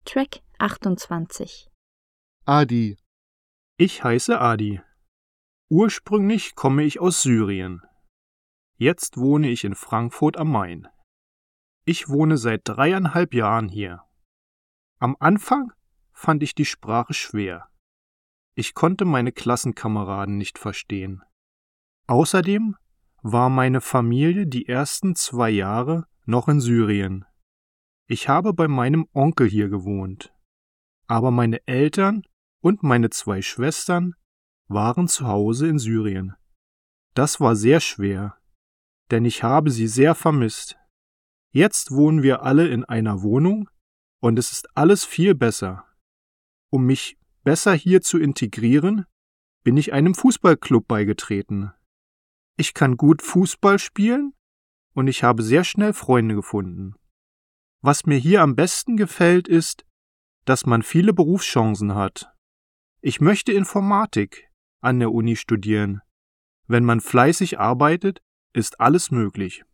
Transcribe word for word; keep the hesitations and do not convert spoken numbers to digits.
Track achtundzwanzig. Adi. Ich heiße Adi. Ursprünglich komme ich aus Syrien. Jetzt wohne ich in Frankfurt am Main. Ich wohne seit dreieinhalb Jahren hier. Am Anfang fand ich die Sprache schwer. Ich konnte meine Klassenkameraden nicht verstehen. Außerdem war meine Familie die ersten zwei Jahre noch in Syrien. Ich habe bei meinem Onkel hier gewohnt. Aber meine Eltern und meine zwei Schwestern waren zu Hause in Syrien. Das war sehr schwer, denn ich habe sie sehr vermisst. Jetzt wohnen wir alle in einer Wohnung und es ist alles viel besser. Um mich besser hier zu integrieren, bin ich einem Fußballclub beigetreten. Ich kann gut Fußball spielen und ich habe sehr schnell Freunde gefunden. Was mir hier am besten gefällt, ist, dass man viele Berufschancen hat. Ich möchte Informatik an der Uni studieren. Wenn man fleißig arbeitet, ist alles möglich.